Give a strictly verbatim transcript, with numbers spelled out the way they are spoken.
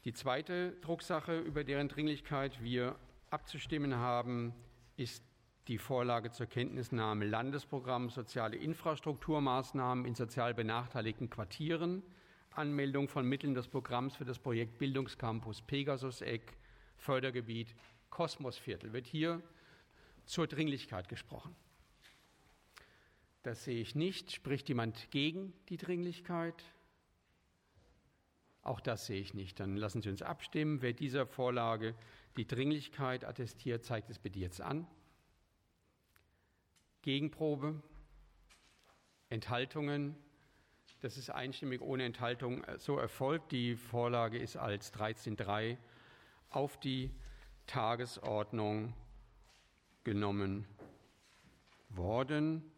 Die zweite Drucksache, über deren Dringlichkeit wir abzustimmen haben, ist die Vorlage zur Kenntnisnahme Landesprogramm Soziale Infrastrukturmaßnahmen in sozial benachteiligten Quartieren, Anmeldung von Mitteln des Programms für das Projekt Bildungscampus Pegasuseck, Fördergebiet Kosmosviertel. Wird hier zur Dringlichkeit gesprochen? Das sehe ich nicht. Spricht jemand gegen die Dringlichkeit? Auch das sehe ich nicht. Dann lassen Sie uns abstimmen. Wer dieser Vorlage die Dringlichkeit attestiert, zeigt es bitte jetzt an. Gegenprobe? Enthaltungen? Das ist einstimmig ohne Enthaltung so erfolgt. Die Vorlage ist als dreizehn Punkt drei auf die Tagesordnung genommen worden.